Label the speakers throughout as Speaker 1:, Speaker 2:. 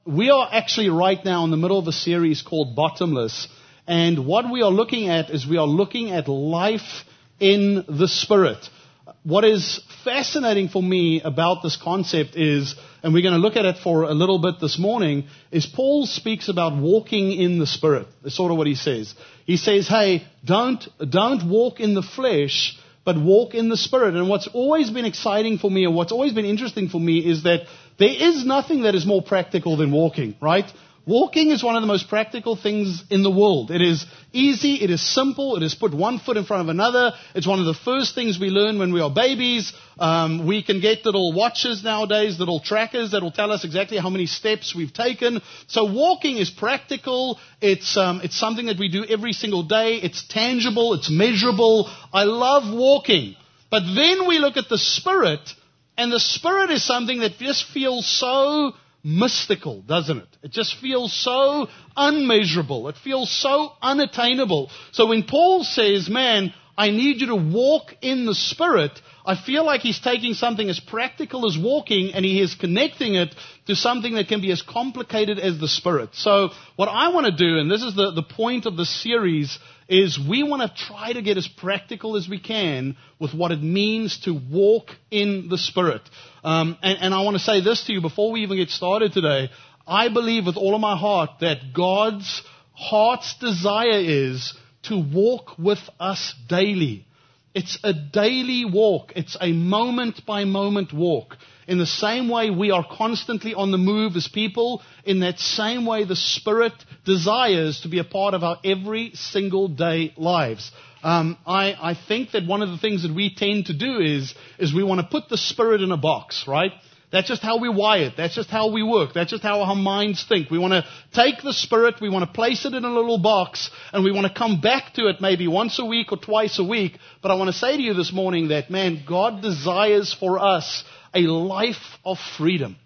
Speaker 1: We are actually right now in the middle of a series called Bottomless. And what we are looking at is we are looking at life in the Spirit. What is fascinating for me about this concept is, and we're going to look at it for a little bit this morning, is Paul speaks about walking in the Spirit. That's sort of what he says. He says, hey, don't walk in the flesh, but walk in the Spirit. And what's always been exciting for me, or what's always been interesting for me, is that there is nothing that is more practical than walking, right? Walking is one of the most practical things in the world. It is easy, it is simple, it is put one foot in front of another. It's one of the first things we learn when we are babies. We can get little watches nowadays, little trackers that will tell us exactly how many steps we've taken. So walking is practical. It's something that we do every single day. It's tangible, it's measurable. I love walking. But then we look at the Spirit, and the Spirit is something that just feels so mystical, doesn't it? It just feels so unmeasurable. It feels so unattainable. So when Paul says, man, I need you to walk in the Spirit, I feel like he's taking something as practical as walking and he is connecting it to something that can be as complicated as the Spirit. So what I want to do, and this is the point of the series, is we want to try to get as practical as we can with what it means to walk in the Spirit. And I want to say this to you before we even get started today. I believe with all of my heart that God's heart's desire is to walk with us daily. It's a daily walk. It's a moment-by-moment walk. In the same way we are constantly on the move as people, in that same way the Spirit desires to be a part of our every single day lives. I think that one of the things that we tend to do is we want to put the Spirit in a box, right? That's just how we wired. That's just how we work. That's just how our minds think. We want to take the Spirit, we want to place it in a little box, and we want to come back to it maybe once a week or twice a week. But I want to say to you this morning that, man, God desires for us a life of freedom.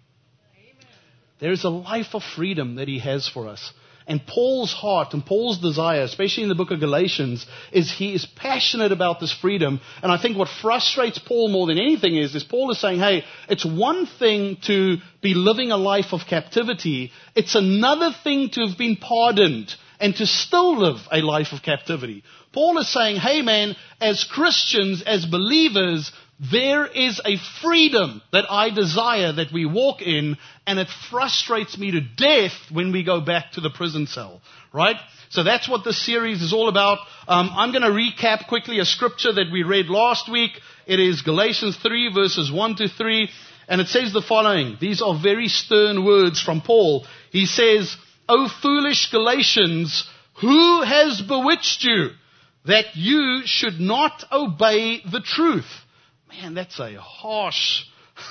Speaker 1: There is a life of freedom that He has for us. And Paul's heart and Paul's desire, especially in the book of Galatians, is he is passionate about this freedom. And I think what frustrates Paul more than anything is Paul is saying, hey, it's one thing to be living a life of captivity. It's another thing to have been pardoned and to still live a life of captivity. Paul is saying, hey man, as Christians, as believers, there is a freedom that I desire that we walk in, and it frustrates me to death when we go back to the prison cell, right? So that's what this series is all about. I'm going to recap quickly a scripture that we read last week. It is Galatians 3 verses 1 to 3, and it says the following. These are very stern words from Paul. He says, O foolish Galatians, who has bewitched you that you should not obey the truth? Man, that's a harsh,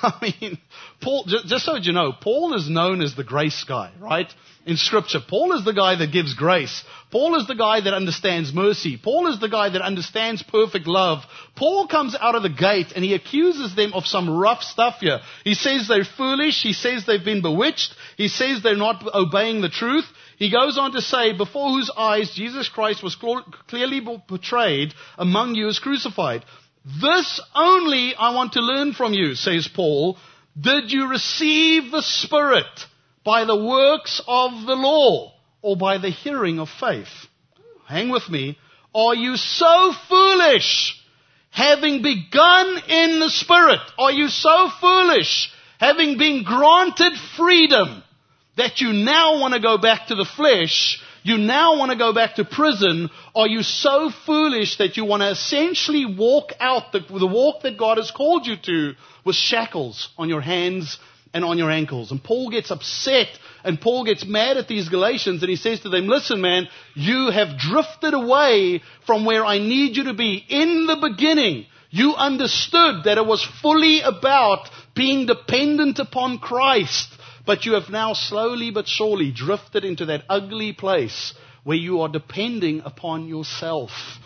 Speaker 1: Paul, just so you know, Paul is known as the grace guy, right? In Scripture, Paul is the guy that gives grace. Paul is the guy that understands mercy. Paul is the guy that understands perfect love. Paul comes out of the gate and he accuses them of some rough stuff here. He says they're foolish. He says they've been bewitched. He says they're not obeying the truth. He goes on to say, before whose eyes Jesus Christ was clearly portrayed among you as crucified. This only I want to learn from you, says Paul. Did you receive the Spirit by the works of the law or by the hearing of faith? Hang with me. Are you so foolish, having begun in the Spirit? Are you so foolish, having been granted freedom, that you now want to go back to the flesh? You now want to go back to prison? Are you so foolish that you want to essentially walk out the walk that God has called you to with shackles on your hands and on your ankles? And Paul gets upset and Paul gets mad at these Galatians and he says to them, listen man, you have drifted away from where I need you to be. In the beginning, you understood that it was fully about being dependent upon Christ. But you have now slowly but surely drifted into that ugly place where you are depending upon yourself.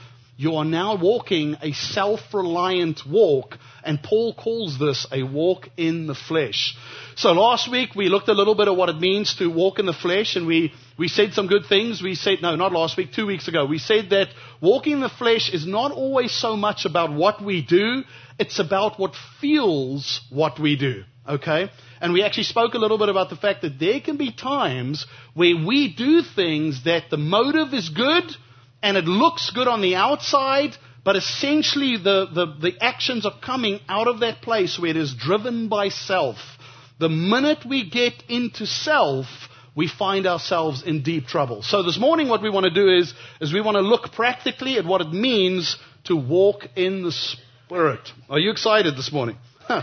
Speaker 1: you are now walking a self-reliant walk, and Paul calls this a walk in the flesh. So last week we looked a little bit at what it means to walk in the flesh, and we said some good things. We said, no, not last week, 2 weeks ago. We said that walking in the flesh is not always so much about what we do, it's about what fuels what we do. Okay? And we actually spoke a little bit about the fact that there can be times where we do things that the motive is good, and it looks good on the outside, but essentially the actions are coming out of that place where it is driven by self. The minute we get into self, we find ourselves in deep trouble. So this morning what we want to do is we want to look practically at what it means to walk in the Spirit. Are you excited this morning?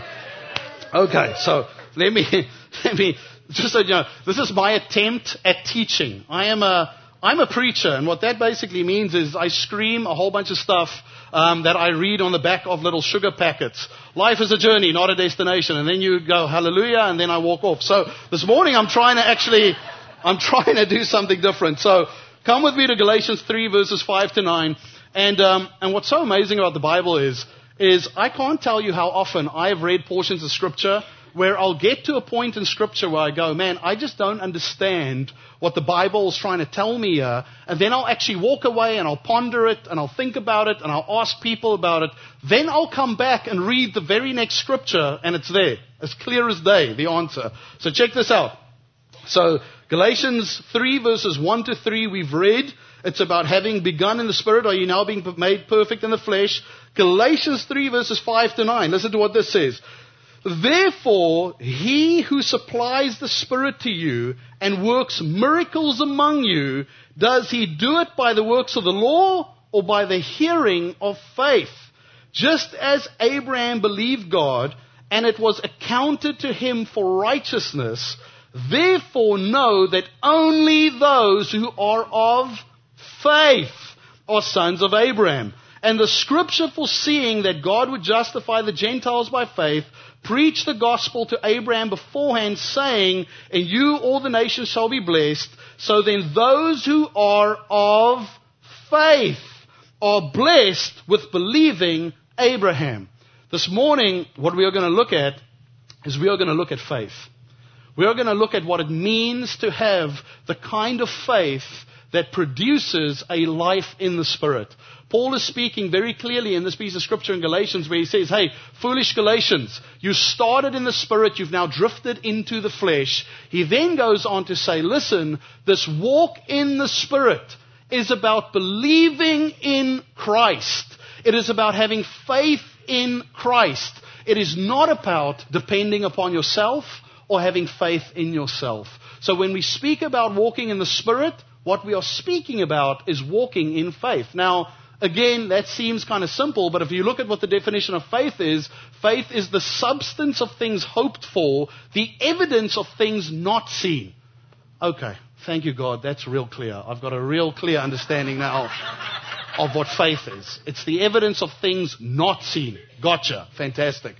Speaker 1: Okay, so let me just so you know, this is my attempt at teaching. I'm a preacher, and what that basically means is I scream a whole bunch of stuff that I read on the back of little sugar packets. Life is a journey, not a destination. And then you go, hallelujah, and then I walk off. So this morning I'm trying to do something different. So come with me to Galatians 3 verses 5 to 9. And what's so amazing about the Bible is I can't tell you how often I've read portions of Scripture where I'll get to a point in Scripture where I go, man, I just don't understand what the Bible is trying to tell me here. And then I'll actually walk away and I'll ponder it and I'll think about it and I'll ask people about it. Then I'll come back and read the very next Scripture and it's there, as clear as day, the answer. So check this out. So Galatians 3 verses 1 to 3 we've read. It's about having begun in the Spirit. Are you now being made perfect in the flesh? Galatians 3 verses 5 to 9. Listen to what this says. Therefore, he who supplies the Spirit to you and works miracles among you, does he do it by the works of the law or by the hearing of faith? Just as Abraham believed God, and it was accounted to him for righteousness, therefore know that only those who are of faith are sons of Abraham. And the Scripture, foreseeing that God would justify the Gentiles by faith, preached the gospel to Abraham beforehand, saying, in you all the nations shall be blessed. So then those who are of faith are blessed with believing Abraham. This morning, what we are going to look at is we are going to look at faith. We are going to look at what it means to have the kind of faith that produces a life in the Spirit. Paul is speaking very clearly in this piece of Scripture in Galatians where he says, hey, foolish Galatians, you started in the Spirit, you've now drifted into the flesh. He then goes on to say, listen, this walk in the Spirit is about believing in Christ. It is about having faith in Christ. It is not about depending upon yourself or having faith in yourself. So when we speak about walking in the Spirit, what we are speaking about is walking in faith. Now, again, that seems kind of simple, but if you look at what the definition of faith is the substance of things hoped for, the evidence of things not seen. Okay, thank you, God. That's real clear. I've got a real clear understanding now of what faith is. It's the evidence of things not seen. Gotcha. Fantastic.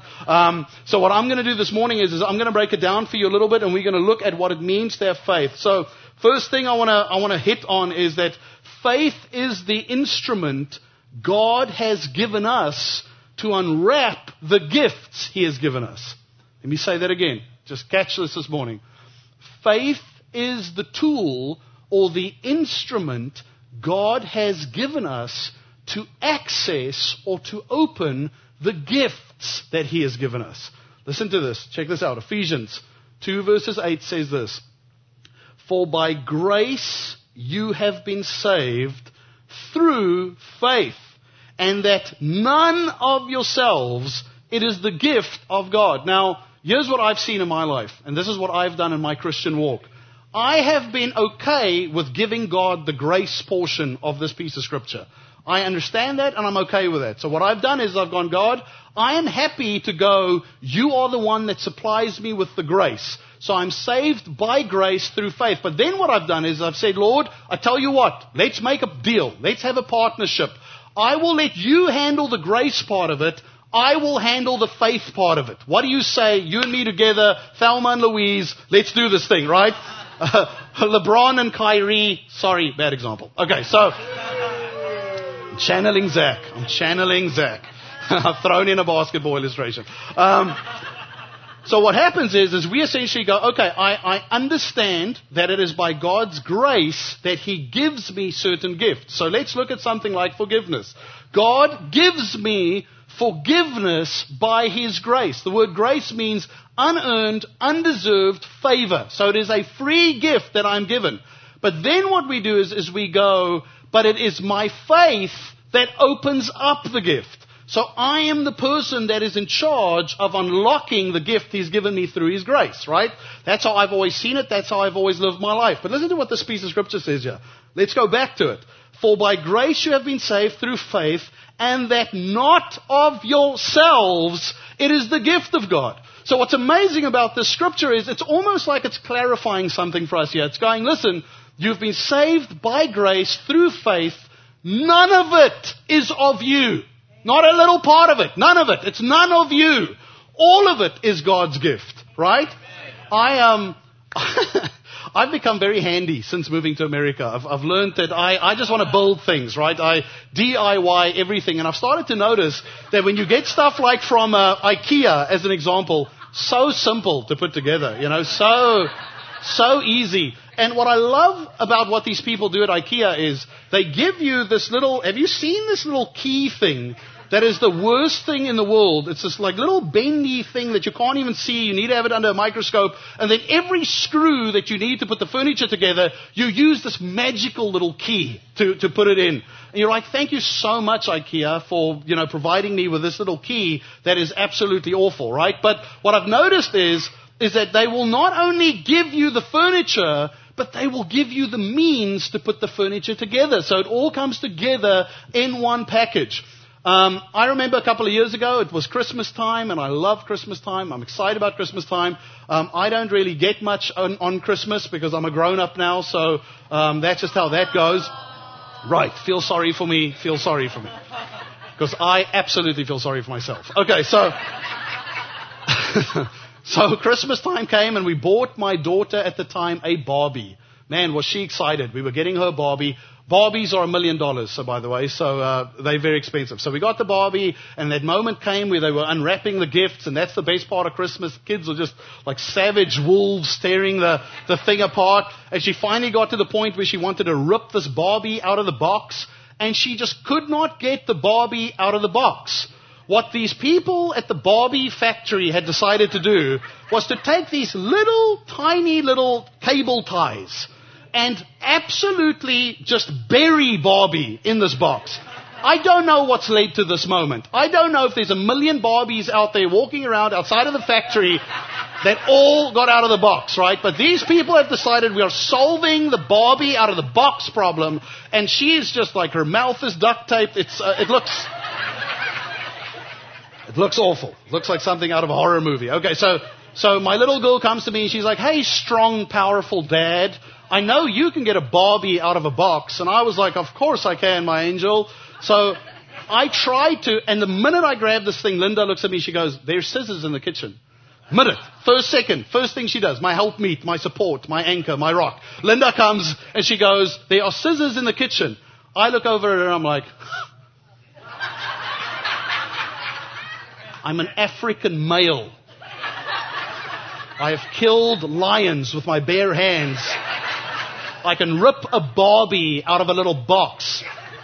Speaker 1: So what I'm going to do this morning is I'm going to break it down for you a little bit, and we're going to look at what it means to have faith. So first thing I want to hit on is that faith is the instrument God has given us to unwrap the gifts He has given us. Let me say that again. Just catch this morning. Faith is the tool or the instrument God has given us to access or to open the gifts that He has given us. Listen to this. Check this out. Ephesians 2 verses 8 says this. For by grace you have been saved through faith, and that none of yourselves, it is the gift of God. Now, here's what I've seen in my life, and this is what I've done in my Christian walk. I have been okay with giving God the grace portion of this piece of Scripture. I understand that, and I'm okay with that. So what I've done is I've gone, God, I am happy to go, you are the one that supplies me with the grace. So I'm saved by grace through faith. But then what I've done is I've said, Lord, I tell you what, let's make a deal. Let's have a partnership. I will let you handle the grace part of it. I will handle the faith part of it. What do you say? You and me together, Thelma and Louise, let's do this thing, right? LeBron and Kyrie, sorry, bad example. Okay, so channeling Zach. I've thrown in a basketball illustration. So what happens is we essentially go, okay, I understand that it is by God's grace that He gives me certain gifts. So let's look at something like forgiveness. God gives me forgiveness by His grace. The word grace means unearned, undeserved favor. So it is a free gift that I'm given. But then what we do is we go, but it is my faith that opens up the gift. So I am the person that is in charge of unlocking the gift He's given me through His grace, right? That's how I've always seen it. That's how I've always lived my life. But listen to what this piece of scripture says here. Let's go back to it. For by grace you have been saved through faith, and that not of yourselves, it is the gift of God. So what's amazing about this scripture is it's almost like it's clarifying something for us here. It's going, listen, you've been saved by grace through faith. None of it is of you. Not a little part of it. None of it. It's none of you. All of it is God's gift, right? I've become very handy since moving to America. I've learned that I just want to build things, right? I DIY everything. And I've started to notice that when you get stuff like from IKEA, as an example, so simple to put together, so easy. And what I love about what these people do at IKEA is they give you this little, have you seen this little key thing that is the worst thing in the world? It's this like little bendy thing that you can't even see. You need to have it under a microscope. And then every screw that you need to put the furniture together, you use this magical little key to put it in. And you're like, thank you so much, IKEA, for, providing me with this little key that is absolutely awful, right? But what I've noticed is that they will not only give you the furniture, but they will give you the means to put the furniture together. So it all comes together in one package. I remember a couple of years ago, it was Christmas time, and I love Christmas time. I'm excited about Christmas time. I don't really get much on Christmas because I'm a grown-up now, so that's just how that goes. Right, feel sorry for me. Because I absolutely feel sorry for myself. Okay, so... So Christmas time came and we bought my daughter at the time a Barbie. Man, was she excited. We were getting her Barbie. Barbies are $1 million, so by the way, so they're very expensive. So we got the Barbie, and that moment came where they were unwrapping the gifts, and that's the best part of Christmas. Kids are just like savage wolves tearing the thing apart. And she finally got to the point where she wanted to rip this Barbie out of the box, and she just could not get the Barbie out of the box. What these people at the Barbie factory had decided to do was to take these tiny little cable ties and absolutely just bury Barbie in this box. I don't know what's led to this moment. I don't know if there's 1 million Barbies out there walking around outside of the factory that all got out of the box, right? But these people have decided we are solving the Barbie out of the box problem, and she is just like, her mouth is duct taped. It looks awful. It looks like something out of a horror movie. Okay, so my little girl comes to me and she's like, hey, strong, powerful dad, I know you can get a Barbie out of a box. And I was like, of course I can, my angel. So I tried to, and the minute I grabbed this thing, Linda looks at me, she goes, there's scissors in the kitchen. First thing she does, my helpmeet, my support, my anchor, my rock. Linda comes and she goes, there are scissors in the kitchen. I look over at her and I'm like... I'm an African male. I have killed lions with my bare hands. I can rip a Barbie out of a little box.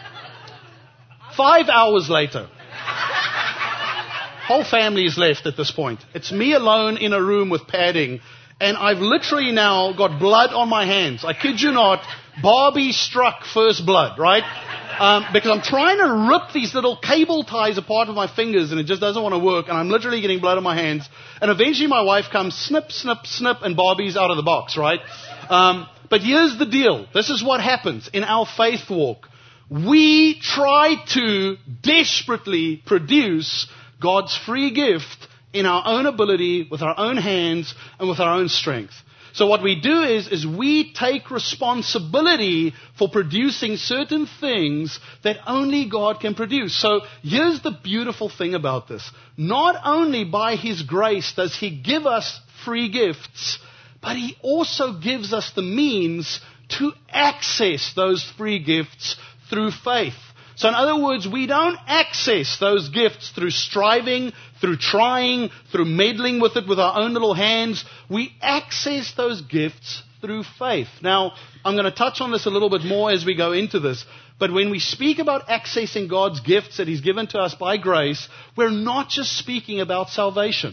Speaker 1: 5 hours later, whole family is left at this point. It's me alone in a room with padding, and I've literally now got blood on my hands. I kid you not, Barbie struck first blood, right? Because I'm trying to rip these little cable ties apart with my fingers, and it just doesn't want to work, and I'm literally getting blood on my hands. And eventually my wife comes, snip, snip, snip, and Barbie's out of the box, right? But here's the deal. This is what happens in our faith walk. We try to desperately produce God's free gift in our own ability, with our own hands, and with our own strength. So what we do is we take responsibility for producing certain things that only God can produce. So here's the beautiful thing about this. Not only by His grace does He give us free gifts, but He also gives us the means to access those free gifts through faith. So in other words, we don't access those gifts through striving, through trying, through meddling with it with our own little hands. We access those gifts through faith. Now, I'm going to touch on this a little bit more as we go into this. But when we speak about accessing God's gifts that He's given to us by grace, we're not just speaking about salvation.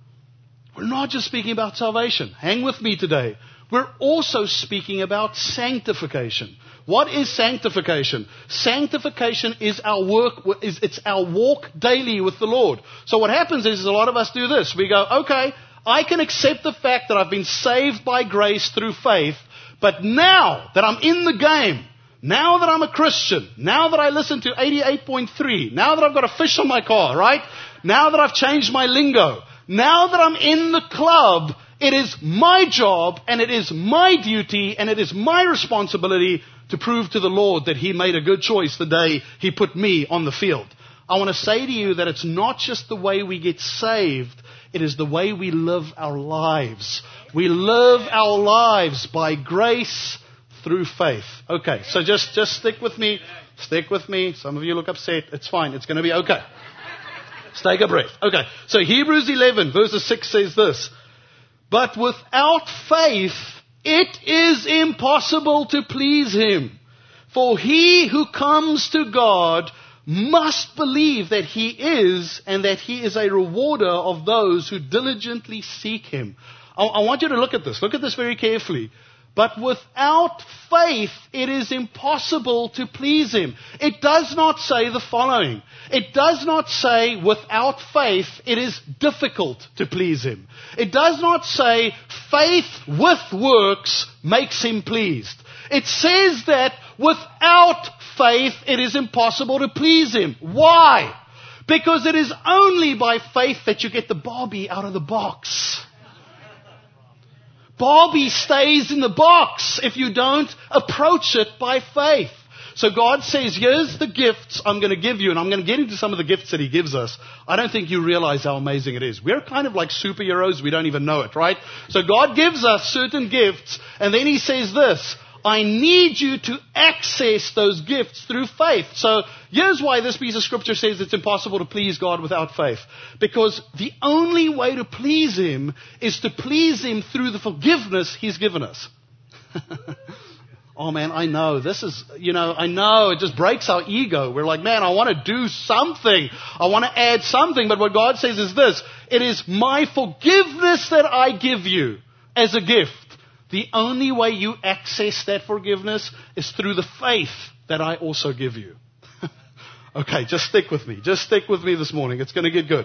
Speaker 1: We're not just speaking about salvation. Hang with me today. We're also speaking about sanctification. What is sanctification? Sanctification is our work, it's our walk daily with the Lord. So what happens is a lot of us do this. We go, okay, I can accept the fact that I've been saved by grace through faith, but now that I'm in the game, now that I'm a Christian, now that I listen to 88.3, now that I've got a fish on my car, right? Now that I've changed my lingo, now that I'm in the club, it is my job and it is my duty and it is my responsibility to prove to the Lord that He made a good choice the day He put me on the field. I want to say to you that it's not just the way we get saved, it is the way we live our lives. We live our lives by grace through faith. Okay, so just stick with me. Stick with me. Some of you look upset. It's fine. It's going to be okay. Let's take a breath. Okay, so Hebrews 11 verses 6 says this. But without faith, it is impossible to please Him. For he who comes to God must believe that He is, and that He is a rewarder of those who diligently seek Him. I want you to look at this. Look at this very carefully. But without faith, it is impossible to please Him. It does not say the following. It does not say without faith, it is difficult to please Him. It does not say faith with works makes Him pleased. It says that without faith, it is impossible to please Him. Why? Because it is only by faith that you get the Barbie out of the box. Barbie stays in the box if you don't approach it by faith. So God says, here's the gifts I'm going to give you, and I'm going to get into some of the gifts that He gives us. I don't think you realize how amazing it is. We're kind of like superheroes. We don't even know it, right? So God gives us certain gifts, and then He says this, I need you to access those gifts through faith. So here's why this piece of scripture says it's impossible to please God without faith. Because the only way to please Him is to please Him through the forgiveness He's given us. Oh man, I know. This is, I know it just breaks our ego. We're like, man, I want to do something. I want to add something. But what God says is this, it is my forgiveness that I give you as a gift. The only way you access that forgiveness is through the faith that I also give you. Okay, just stick with me. Just stick with me this morning. It's going to get good.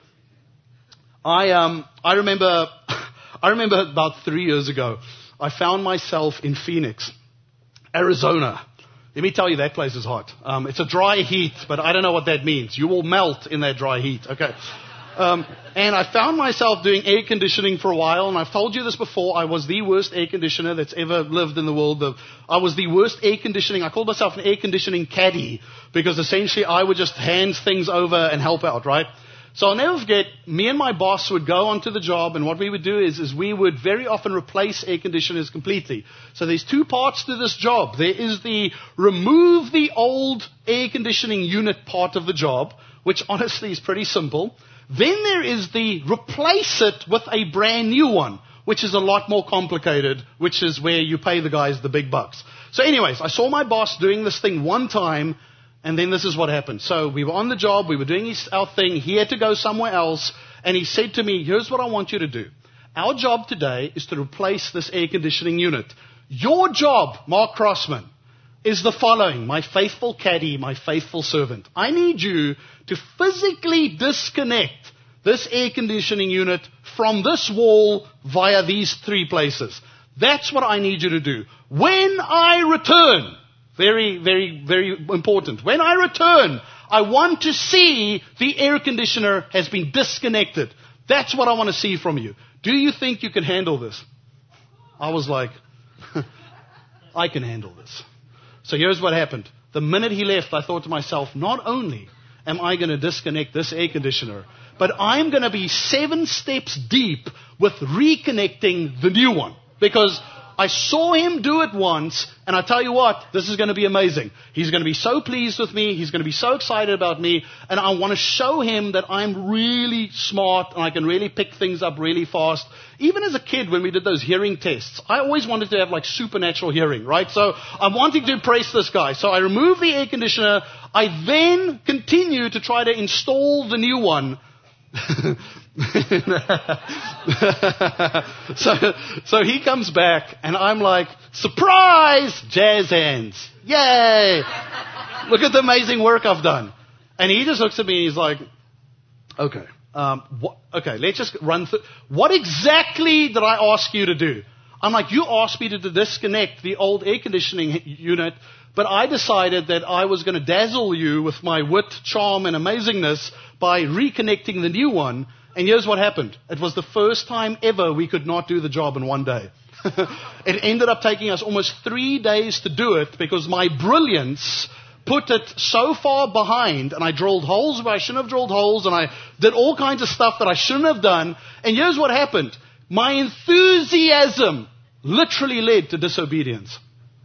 Speaker 1: I remember about 3 years ago, I found myself in Phoenix, Arizona. Let me tell you, that place is hot. It's a dry heat, but I don't know what that means. You will melt in that dry heat. Okay. And I found myself doing air conditioning for a while, and I've told you this before, I was the worst air conditioner that's ever lived in the world. I was the worst air conditioning, I called myself an air conditioning caddy, because essentially I would just hand things over and help out, right? So I'll never forget, me and my boss would go onto the job, and what we would do is we would very often replace air conditioners completely. So there's two parts to this job. There is the remove the old air conditioning unit part of the job, which honestly is pretty simple. Then there is the replace it with a brand new one, which is a lot more complicated, which is where you pay the guys the big bucks. So anyways, I saw my boss doing this thing one time, and then this is what happened. So we were on the job, we were doing our thing, he had to go somewhere else, and he said to me, here's what I want you to do. Our job today is to replace this air conditioning unit. Your job, Mark Crossman, is the following, my faithful caddy, my faithful servant. I need you to physically disconnect this air conditioning unit from this wall via these three places. That's what I need you to do. When I return, very, very, very important. When I return, I want to see the air conditioner has been disconnected. That's what I want to see from you. Do you think you can handle this? I was like, I can handle this. So here's what happened. The minute he left, I thought to myself, not only am I going to disconnect this air conditioner, but I'm going to be 7 steps deep with reconnecting the new one. Because I saw him do it once, and I tell you what, this is going to be amazing. He's going to be so pleased with me. He's going to be so excited about me. And I want to show him that I'm really smart and I can really pick things up really fast. Even as a kid, when we did those hearing tests, I always wanted to have like supernatural hearing, right? So I'm wanting to impress this guy. So I remove the air conditioner. I then continue to try to install the new one. So he comes back and I'm like, surprise, jazz hands. Yay. Look at the amazing work I've done. And he just looks at me and he's like, okay, let's just run through. What exactly did I ask you to do? I'm like, you asked me to disconnect the old air conditioning unit, but I decided that I was going to dazzle you with my wit, charm, and amazingness by reconnecting the new one. And here's what happened. It was the first time ever we could not do the job in one day. It ended up taking us almost 3 days to do it because my brilliance put it so far behind, and I drilled holes where I shouldn't have drilled holes, and I did all kinds of stuff that I shouldn't have done. And here's what happened. My enthusiasm literally led to disobedience.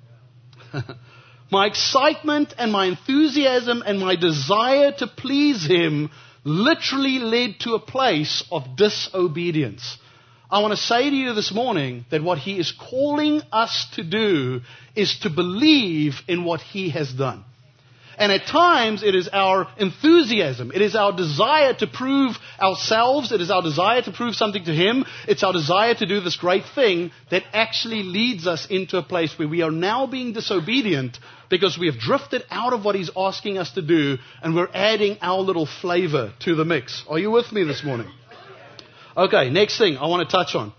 Speaker 1: My excitement and my enthusiasm and my desire to please him literally led to a place of disobedience. I want to say to you this morning that what he is calling us to do is to believe in what he has done. And at times, it is our enthusiasm. It is our desire to prove ourselves. It is our desire to prove something to him. It's our desire to do this great thing that actually leads us into a place where we are now being disobedient because we have drifted out of what he's asking us to do and we're adding our little flavor to the mix. Are you with me this morning? Okay, next thing I want to touch on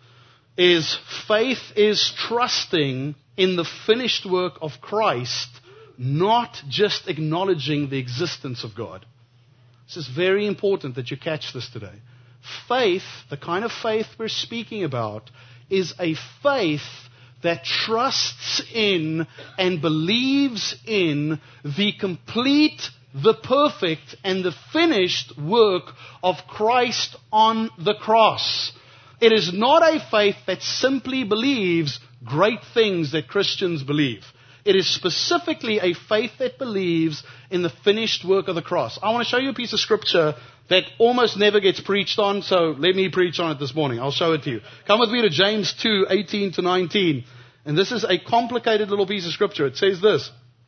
Speaker 1: is faith is trusting in the finished work of Christ, not just acknowledging the existence of God. This is very important that you catch this today. Faith, the kind of faith we're speaking about, is a faith that trusts in and believes in the complete, the perfect, and the finished work of Christ on the cross. It is not a faith that simply believes great things that Christians believe. It is specifically a faith that believes in the finished work of the cross. I want to show you a piece of scripture that almost never gets preached on, so let me preach on it this morning. I'll show it to you. Come with me to James 2, 18 to 19. And this is a complicated little piece of scripture. It says this: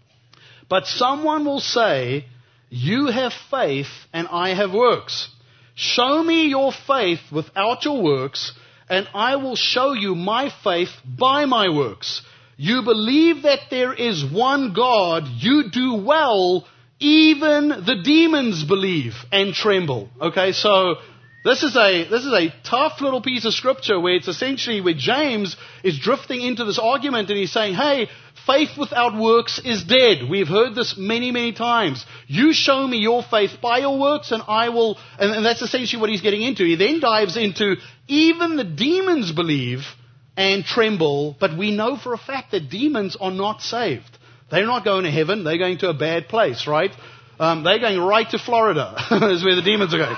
Speaker 1: but someone will say, you have faith and I have works. Show me your faith without your works, and I will show you my faith by my works. You believe that there is one God, you do well. Even the demons believe and tremble. Okay, so this is a tough little piece of scripture where it's essentially where James is drifting into this argument and he's saying, hey, faith without works is dead. We've heard this many, many times. You show me your faith by your works and I will, and that's essentially what he's getting into. He then dives into even the demons believe and tremble, but we know for a fact that demons are not saved. They're not going to heaven. They're going to a bad place, right? They're going right to Florida is where the demons are going.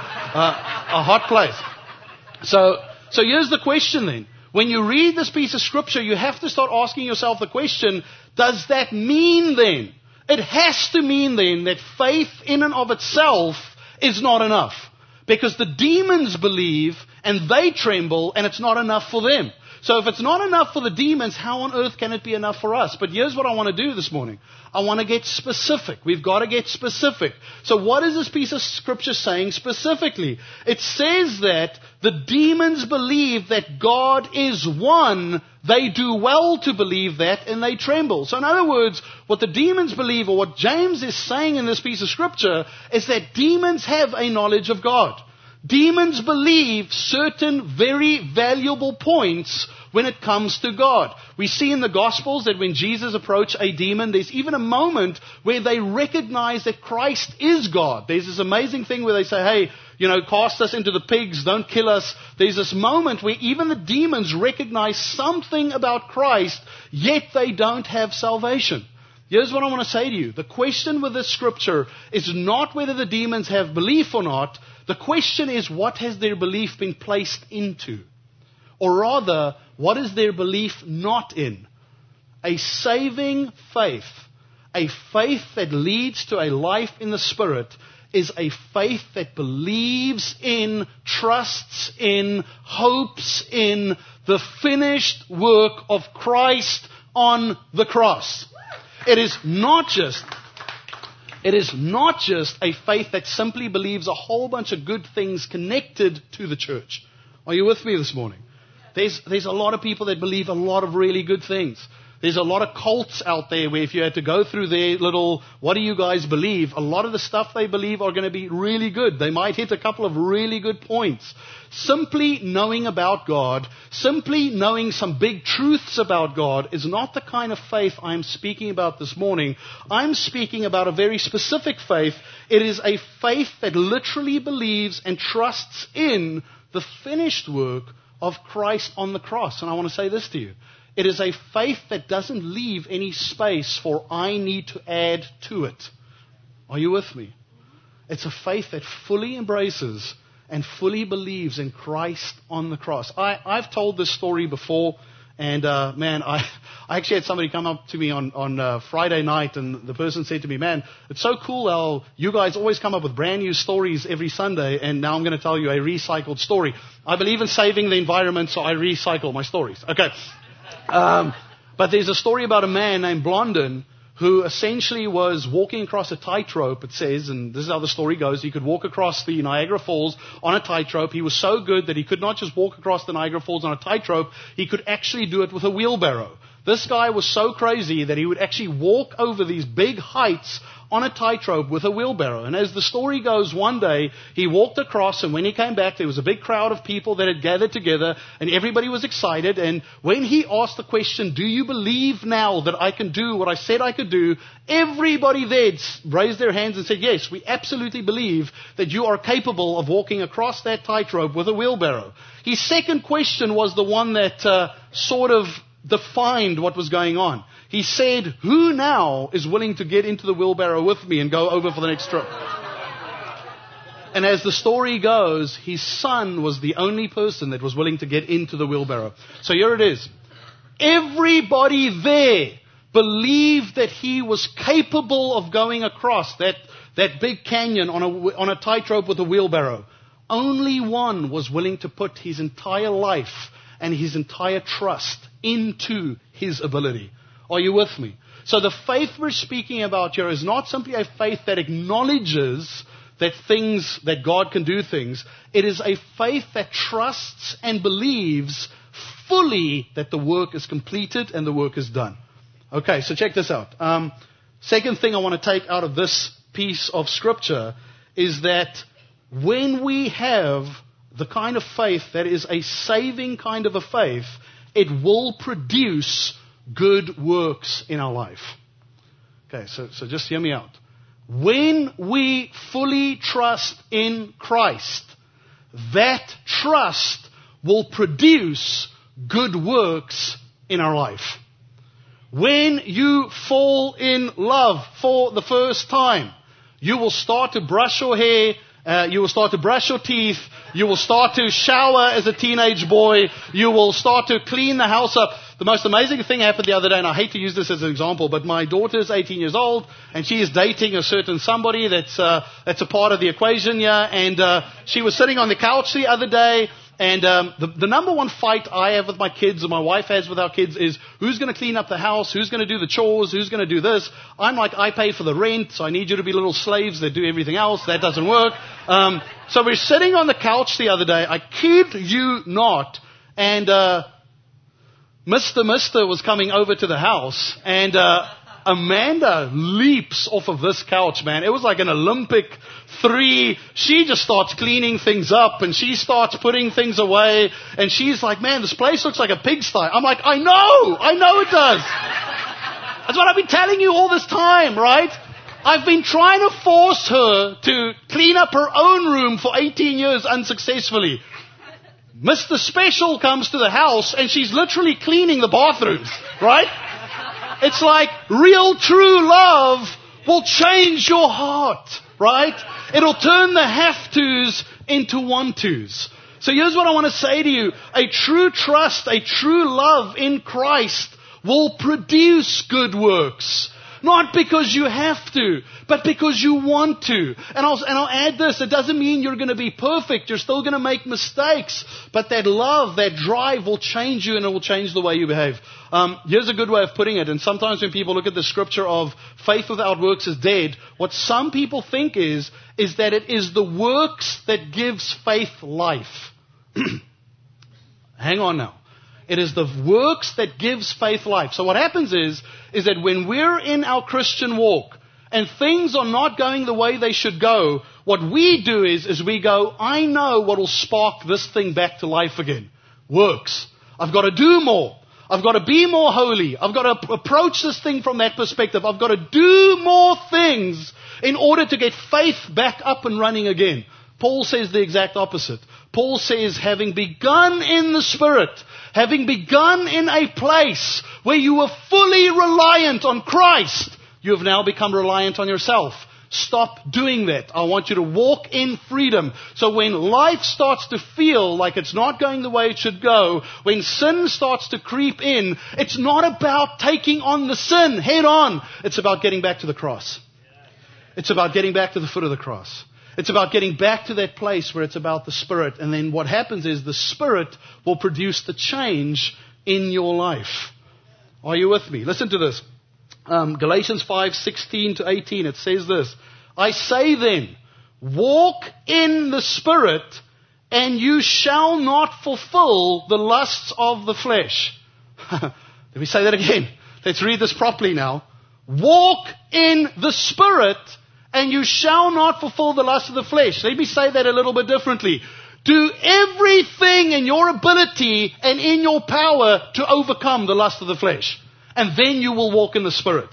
Speaker 1: A hot place. So here's the question then. When you read this piece of scripture, you have to start asking yourself the question, does that mean then? It has to mean then that faith in and of itself is not enough. Because the demons believe and they tremble and it's not enough for them. So if it's not enough for the demons, how on earth can it be enough for us? But here's what I want to do this morning. I want to get specific. We've got to get specific. So what is this piece of scripture saying specifically? It says that the demons believe that God is one. They do well to believe that and they tremble. So in other words, what the demons believe, or what James is saying in this piece of scripture, is that demons have a knowledge of God. Demons believe certain very valuable points when it comes to God. We see in the Gospels that when Jesus approached a demon, there's even a moment where they recognize that Christ is God. There's this amazing thing where they say, hey, cast us into the pigs, don't kill us. There's this moment where even the demons recognize something about Christ, yet they don't have salvation. Here's what I want to say to you. The question with this scripture is not whether the demons have belief or not. The question is, what has their belief been placed into? Or rather, what is their belief not in? A saving faith, a faith that leads to a life in the Spirit, is a faith that believes in, trusts in, hopes in the finished work of Christ on the cross. It is not just a faith that simply believes a whole bunch of good things connected to the church. Are you with me this morning? There's a lot of people that believe a lot of really good things. There's a lot of cults out there where if you had to go through their little, what do you guys believe? A lot of the stuff they believe are going to be really good. They might hit a couple of really good points. Simply knowing about God, simply knowing some big truths about God is not the kind of faith I'm speaking about this morning. I'm speaking about a very specific faith. It is a faith that literally believes and trusts in the finished work of Christ on the cross. And I want to say this to you. It is a faith that doesn't leave any space for I need to add to it. Are you with me? It's a faith that fully embraces and fully believes in Christ on the cross. I've told this story before, and I actually had somebody come up to me on Friday night, and the person said to me, man, it's so cool how you guys always come up with brand new stories every Sunday, and now I'm going to tell you a recycled story. I believe in saving the environment, so I recycle my stories. Okay. But there's a story about a man named Blondin who essentially was walking across a tightrope, it says, and this is how the story goes. He could walk across the Niagara Falls on a tightrope. He was so good that he could not just walk across the Niagara Falls on a tightrope, he could actually do it with a wheelbarrow. This guy was so crazy that he would actually walk over these big heights on a tightrope with a wheelbarrow. And as the story goes, one day he walked across, and when he came back, there was a big crowd of people that had gathered together, and everybody was excited. And when he asked the question, do you believe now that I can do what I said I could do? Everybody there raised their hands and said, yes, we absolutely believe that you are capable of walking across that tightrope with a wheelbarrow. His second question was the one that sort of defined what was going on. He said, who now is willing to get into the wheelbarrow with me and go over for the next trip? And as the story goes, his son was the only person that was willing to get into the wheelbarrow. So here it is. Everybody there believed that he was capable of going across that big canyon on a tightrope with a wheelbarrow. Only one was willing to put his entire life and his entire trust into his ability. Are you with me? So the faith we're speaking about here is not simply a faith that acknowledges that God can do things. It is a faith that trusts and believes fully that the work is completed and the work is done. Okay, so check this out. Second thing I want to take out of this piece of scripture is that when we have the kind of faith that is a saving kind of a faith, it will produce good works in our life. Okay, so just hear me out. When we fully trust in Christ, that trust will produce good works in our life. When you fall in love for the first time, you will start to brush your hair, you will start to brush your teeth, you will start to shower as a teenage boy, you will start to clean the house up. The most amazing thing happened the other day, and I hate to use this as an example, but my daughter is 18 years old, and she is dating a certain somebody that's a part of the equation here, and she was sitting on the couch the other day, and the number one fight I have with my kids, and my wife has with our kids, is who's going to clean up the house, who's going to do the chores, who's going to do this. I'm like, I pay for the rent, so I need you to be little slaves that do everything else. That doesn't work. So we're sitting on the couch the other day, I kid you not, and Mr. was coming over to the house, and Amanda leaps off of this couch, man. It was like an Olympic 3. She just starts cleaning things up, and she starts putting things away, and she's like, man, this place looks like a pigsty. I'm like, I know it does. That's what I've been telling you all this time, right? I've been trying to force her to clean up her own room for 18 years unsuccessfully. Mr. Special comes to the house, and she's literally cleaning the bathrooms, right? It's like real true love will change your heart, right? It'll turn the have-tos into want-tos. So here's what I want to say to you. A true trust, a true love in Christ will produce good works. Not because you have to, but because you want to. And I'll add this. It doesn't mean you're going to be perfect. You're still going to make mistakes. But that love, that drive will change you and it will change the way you behave. Here's a good way of putting it. And sometimes when people look at the scripture of faith without works is dead, what some people think is that it is the works that gives faith life. Hang on now. It is the works that gives faith life. So what happens is that when we're in our Christian walk and things are not going the way they should go, what we do is we go, I know what will spark this thing back to life again. Works. I've got to do more. I've got to be more holy. I've got to approach this thing from that perspective. I've got to do more things in order to get faith back up and running again. Paul says the exact opposite. Paul says, having begun in the Spirit, having begun in a place where you were fully reliant on Christ, you have now become reliant on yourself. Stop doing that. I want you to walk in freedom. So when life starts to feel like it's not going the way it should go, when sin starts to creep in, it's not about taking on the sin head on. It's about getting back to the cross. It's about getting back to the foot of the cross. It's about getting back to that place where it's about the Spirit. And then what happens is the Spirit will produce the change in your life. Are you with me? Listen to this. Galatians 5:16-18, it says this. I say then, walk in the Spirit, and you shall not fulfill the lusts of the flesh. Let me say that again. Let's read this properly now. Walk in the Spirit, and you shall not fulfill the lust of the flesh. Let me say that a little bit differently. Do everything in your ability and in your power to overcome the lust of the flesh. And then you will walk in the Spirit.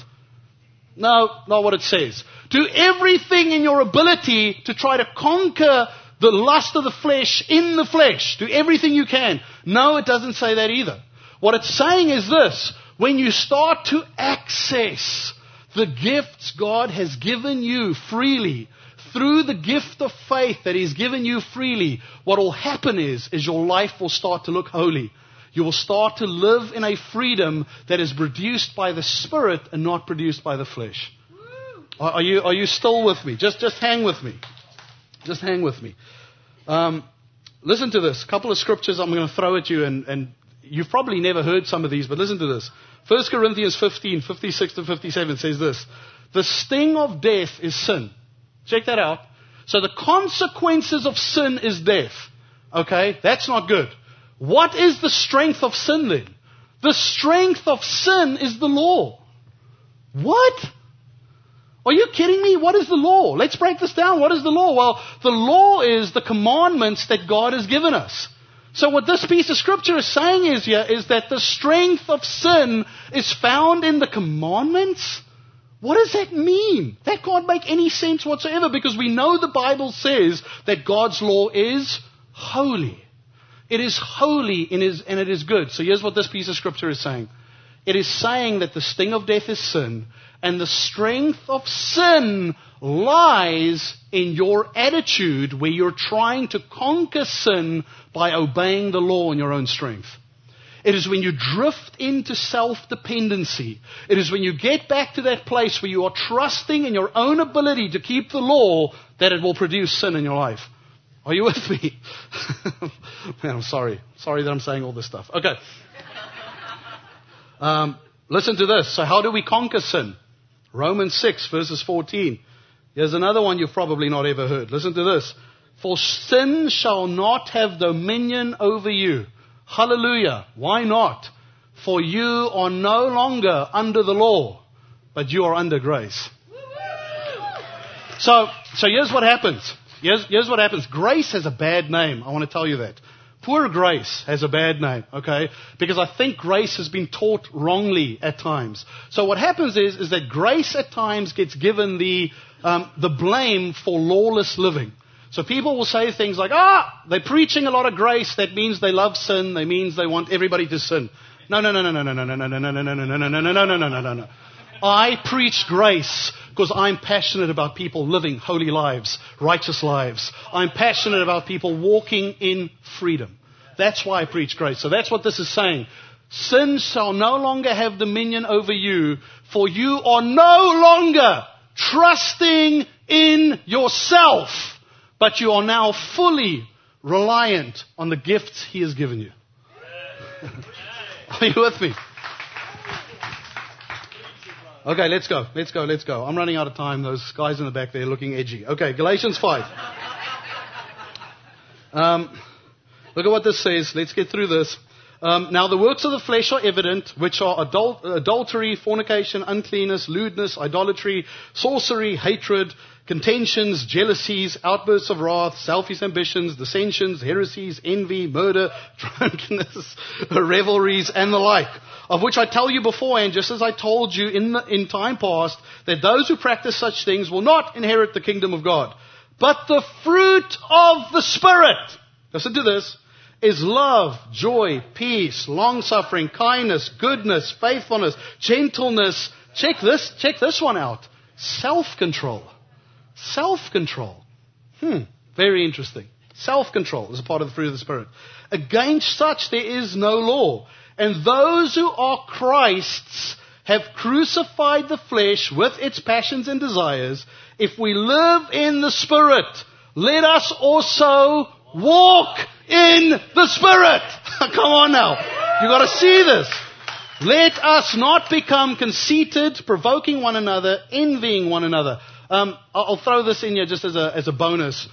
Speaker 1: No, not what it says. Do everything in your ability to try to conquer the lust of the flesh in the flesh. Do everything you can. No, it doesn't say that either. What it's saying is this. When you start to access the gifts God has given you freely, through the gift of faith that He's given you freely, what will happen is your life will start to look holy. You will start to live in a freedom that is produced by the Spirit and not produced by the flesh. Are you still with me? Just hang with me. Just hang with me. Listen to this. A couple of scriptures I'm going to throw at you, and you've probably never heard some of these, but listen to this. 1 Corinthians 15:56-57 says this. The sting of death is sin. Check that out. So the consequences of sin is death. Okay? That's not good. What is the strength of sin then? The strength of sin is the law. What? Are you kidding me? What is the law? Let's break this down. What is the law? Well, the law is the commandments that God has given us. So what this piece of scripture is saying is that the strength of sin is found in the commandments? What does that mean? That can't make any sense whatsoever, because we know the Bible says that God's law is holy. It is holy and it is good. So here's what this piece of scripture is saying. It is saying that the sting of death is sin, and the strength of sin lies in your attitude where you're trying to conquer sin by obeying the law in your own strength. It is when you drift into self-dependency. It is when you get back to that place where you are trusting in your own ability to keep the law that it will produce sin in your life. Are you with me? Man, I'm sorry. Sorry that I'm saying all this stuff. Okay. Listen to this. So how do we conquer sin? Romans 6 verses 14. Here's another one you've probably not ever heard. Listen to this. For sin shall not have dominion over you. Hallelujah. Why not? For you are no longer under the law, but you are under grace. So here's what happens. Here's what happens. Grace has a bad name. I want to tell you that. Poor grace has a bad name, okay? Because I think grace has been taught wrongly at times. So what happens is that grace at times gets given the blame for lawless living. So people will say things like, they're preaching a lot of grace. That means they love sin. That means they want everybody to sin. No. I preach grace because I'm passionate about people living holy lives, righteous lives. I'm passionate about people walking in freedom. That's why I preach grace. So that's what this is saying. Sin shall no longer have dominion over you, for you are no longer trusting in yourself, but you are now fully reliant on the gifts He has given you. Are you with me? Okay, let's go. I'm running out of time. Those guys in the back there are looking edgy. Okay, Galatians 5. Look at what this says. Let's get through this. Now the works of the flesh are evident, which are adultery, fornication, uncleanness, lewdness, idolatry, sorcery, hatred, contentions, jealousies, outbursts of wrath, selfish ambitions, dissensions, heresies, envy, murder, drunkenness, revelries, and the like, of which I tell you beforehand, just as I told you in time past, that those who practice such things will not inherit the kingdom of God. But the fruit of the Spirit, listen to this, is love, joy, peace, long-suffering, kindness, goodness, faithfulness, gentleness. Check this one out. Self-control. Self-control. Very interesting. Self-control is a part of the fruit of the Spirit. Against such there is no law. And those who are Christ's have crucified the flesh with its passions and desires. If we live in the Spirit, let us also walk in the Spirit. Come on now. You got to see this. Let us not become conceited, provoking one another, envying one another. I'll throw this in here just as a bonus.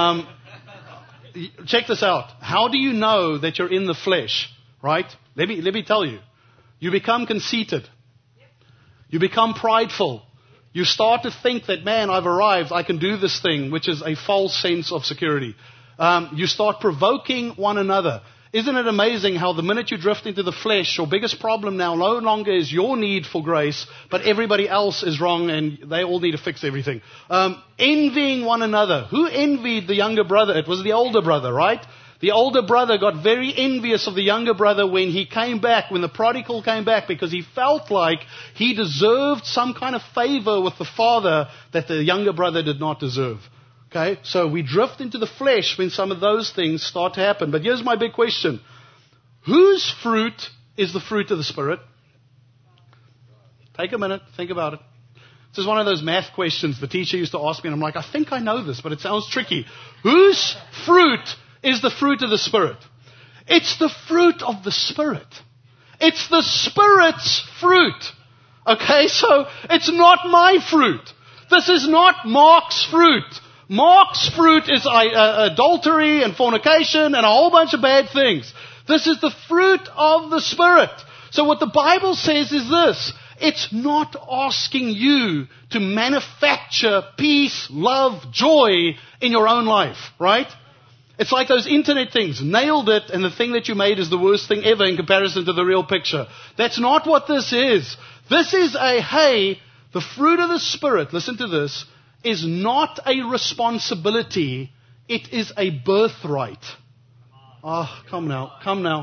Speaker 1: Check this out. How do you know that you're in the flesh? Right? Let me tell you. You become conceited. You become prideful. You start to think that, man, I've arrived. I can do this thing, which is a false sense of security. You start provoking one another. Isn't it amazing how the minute you drift into the flesh, your biggest problem now no longer is your need for grace, but everybody else is wrong and they all need to fix everything. Envying one another. Who envied the younger brother? It was the older brother, right? The older brother got very envious of the younger brother when he came back, when the prodigal came back, because he felt like he deserved some kind of favor with the father that the younger brother did not deserve. Okay, so we drift into the flesh when some of those things start to happen. But here's my big question. Whose fruit is the fruit of the Spirit? Take a minute, think about it. This is one of those math questions the teacher used to ask me, and I'm like, I think I know this, but it sounds tricky. Whose fruit is the fruit of the Spirit? It's the fruit of the Spirit. It's the Spirit's fruit. Okay, so it's not my fruit. This is not Mark's fruit. Mark's fruit is adultery and fornication and a whole bunch of bad things. This is the fruit of the Spirit. So what the Bible says is this. It's not asking you to manufacture peace, love, joy in your own life, right? It's like those internet things. Nailed it, and the thing that you made is the worst thing ever in comparison to the real picture. That's not what this is. This is the fruit of the Spirit, listen to this, is not a responsibility, it is a birthright. Oh, come now,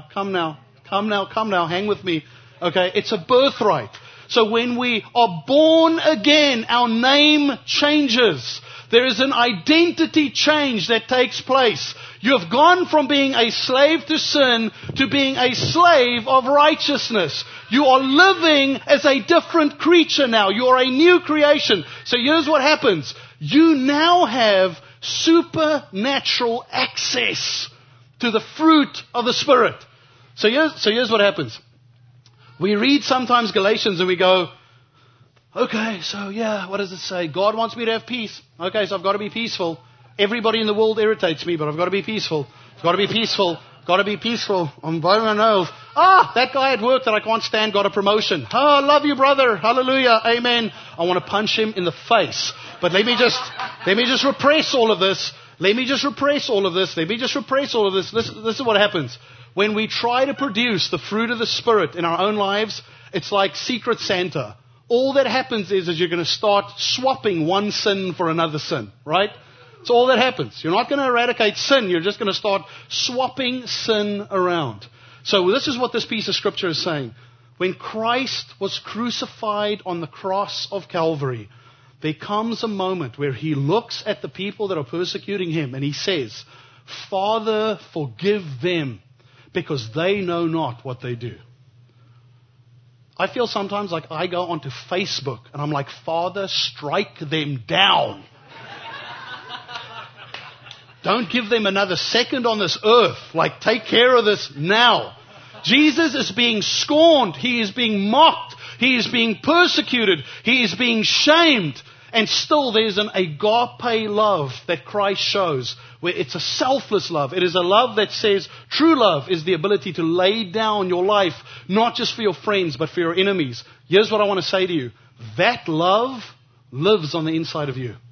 Speaker 1: hang with me. Okay, it's a birthright. So when we are born again, our name changes. There is an identity change that takes place. You have gone from being a slave to sin to being a slave of righteousness. You are living as a different creature now. You are a new creation. So here's what happens. You now have supernatural access to the fruit of the Spirit. So here's what happens. We read sometimes Galatians and we go, okay, so yeah, what does it say? God wants me to have peace. Okay, so I've got to be peaceful. Everybody in the world irritates me, but I've got to be peaceful. I've got to be peaceful. Got to be peaceful. I'm biting my nose. That guy at work that I can't stand got a promotion. Oh, I love you, brother. Hallelujah. Amen. I want to punch him in the face. But let me just repress all of this. This is what happens. When we try to produce the fruit of the Spirit in our own lives, it's like Secret Santa. All that happens is you're going to start swapping one sin for another sin, right? That's all that happens. You're not going to eradicate sin. You're just going to start swapping sin around. So this is what this piece of Scripture is saying. When Christ was crucified on the cross of Calvary, there comes a moment where he looks at the people that are persecuting him and he says, Father, forgive them, because they know not what they do. I feel sometimes like I go onto Facebook and I'm like, Father, strike them down. Don't give them another second on this earth. Like, take care of this now. Jesus is being scorned. He is being mocked. He is being persecuted. He is being shamed. And still there's an agape love that Christ shows, where it's a selfless love. It is a love that says true love is the ability to lay down your life, not just for your friends, but for your enemies. Here's what I want to say to you. That love lives on the inside of you.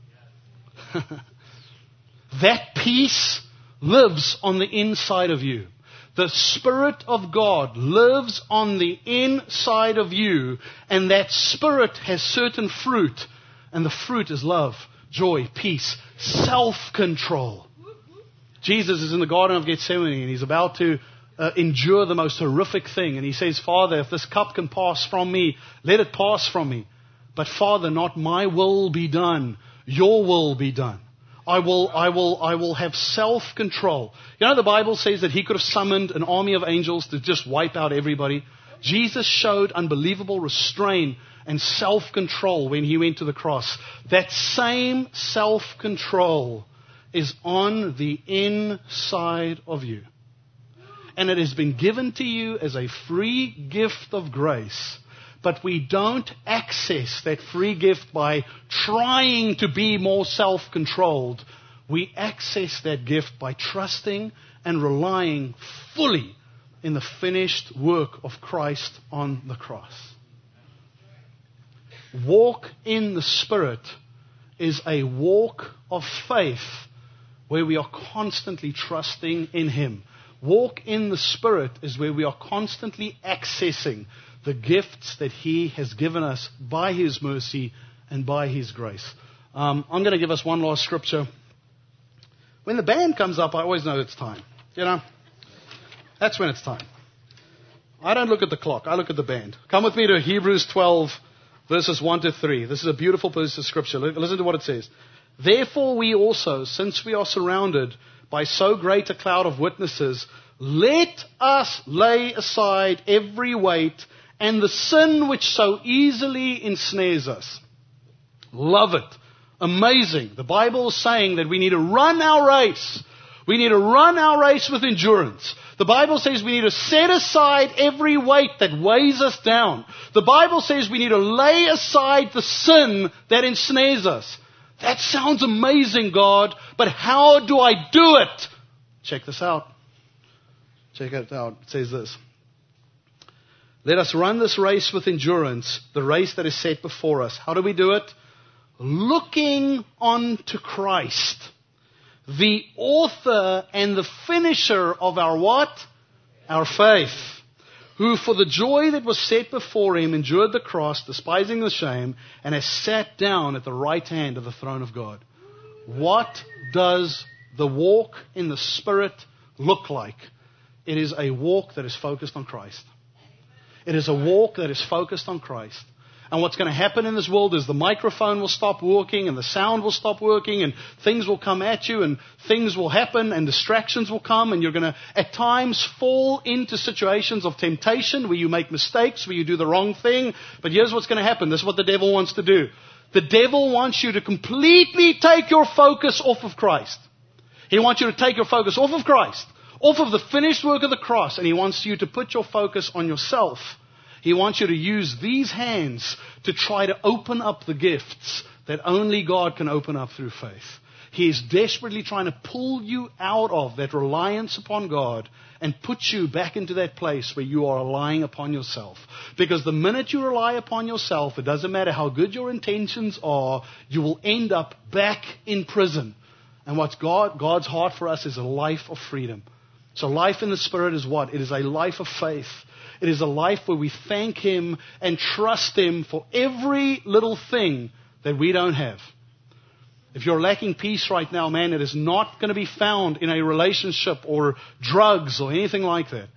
Speaker 1: That peace lives on the inside of you. The Spirit of God lives on the inside of you, and that Spirit has certain fruit. And the fruit is love, joy, peace, self-control. Jesus is in the Garden of Gethsemane and he's about to endure the most horrific thing. And he says, Father, if this cup can pass from me, let it pass from me. But Father, not my will be done, your will be done. I will have self-control. You know, the Bible says that he could have summoned an army of angels to just wipe out everybody. Jesus showed unbelievable restraint and self-control when he went to the cross. That same self-control is on the inside of you. And it has been given to you as a free gift of grace. But we don't access that free gift by trying to be more self-controlled. We access that gift by trusting and relying fully in the finished work of Christ on the cross. Walk in the Spirit is a walk of faith where we are constantly trusting in Him. Walk in the Spirit is where we are constantly accessing the gifts that He has given us by His mercy and by His grace. I'm going to give us one last scripture. When the band comes up, I always know it's time. You know, that's when it's time. I don't look at the clock. I look at the band. Come with me to Hebrews 12, verses 1 to 3. This is a beautiful piece of scripture. Listen to what it says. Therefore we also, since we are surrounded by so great a cloud of witnesses, let us lay aside every weight and the sin which so easily ensnares us. Love it. Amazing. The Bible is saying that we need to run our race. We need to run our race with endurance. The Bible says we need to set aside every weight that weighs us down. The Bible says we need to lay aside the sin that ensnares us. That sounds amazing, God, but how do I do it? Check this out. Check it out. It says this. Let us run this race with endurance, the race that is set before us. How do we do it? Looking unto Christ, the author and the finisher of our what? Our faith. Who for the joy that was set before him endured the cross, despising the shame, and has sat down at the right hand of the throne of God. What does the walk in the Spirit look like? It is a walk that is focused on Christ. It is a walk that is focused on Christ. And what's going to happen in this world is the microphone will stop working and the sound will stop working and things will come at you and things will happen and distractions will come and you're going to at times fall into situations of temptation where you make mistakes, where you do the wrong thing. But here's what's going to happen. This is what the devil wants to do. The devil wants you to completely take your focus off of Christ. He wants you to take your focus off of Christ, off of the finished work of the cross, and he wants you to put your focus on yourself. He wants you to use these hands to try to open up the gifts that only God can open up through faith. He is desperately trying to pull you out of that reliance upon God and put you back into that place where you are relying upon yourself. Because the minute you rely upon yourself, it doesn't matter how good your intentions are, you will end up back in prison. And what's God's heart for us is a life of freedom. So life in the Spirit is what? It is a life of faith. It is a life where we thank Him and trust Him for every little thing that we don't have. If you're lacking peace right now, man, it is not going to be found in a relationship or drugs or anything like that.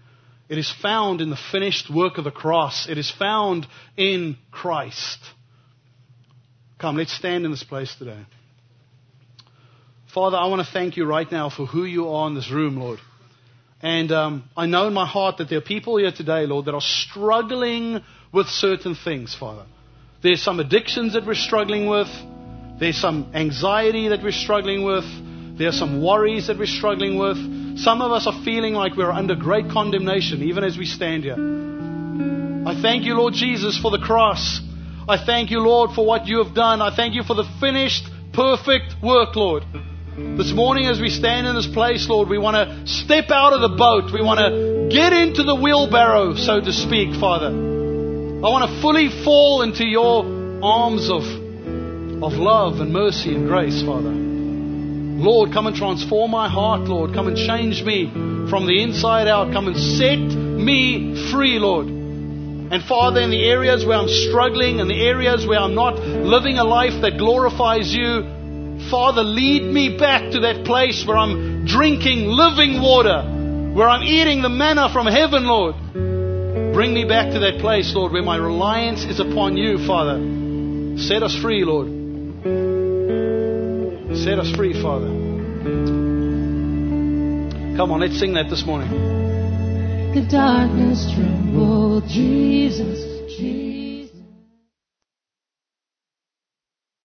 Speaker 1: It is found in the finished work of the cross. It is found in Christ. Come, let's stand in this place today. Father, I want to thank you right now for who you are in this room, Lord. And I know in my heart that there are people here today, Lord, that are struggling with certain things, Father. There's some addictions that we're struggling with. There's some anxiety that we're struggling with. There's some worries that we're struggling with. Some of us are feeling like we're under great condemnation, even as we stand here. I thank you, Lord Jesus, for the cross. I thank you, Lord, for what you have done. I thank you for the finished, perfect work, Lord. This morning as we stand in this place, Lord, we want to step out of the boat. We want to get into the wheelbarrow, so to speak, Father. I want to fully fall into your arms of love and mercy and grace, Father. Lord, come and transform my heart, Lord. Come and change me from the inside out. Come and set me free, Lord. And Father, in the areas where I'm struggling, in the areas where I'm not living a life that glorifies you, Father, lead me back to that place where I'm drinking living water, where I'm eating the manna from heaven, Lord. Bring me back to that place, Lord, where my reliance is upon you, Father. Set us free, Lord. Set us free, Father. Come on, let's sing that this morning.
Speaker 2: The darkness trembled, Jesus, Jesus.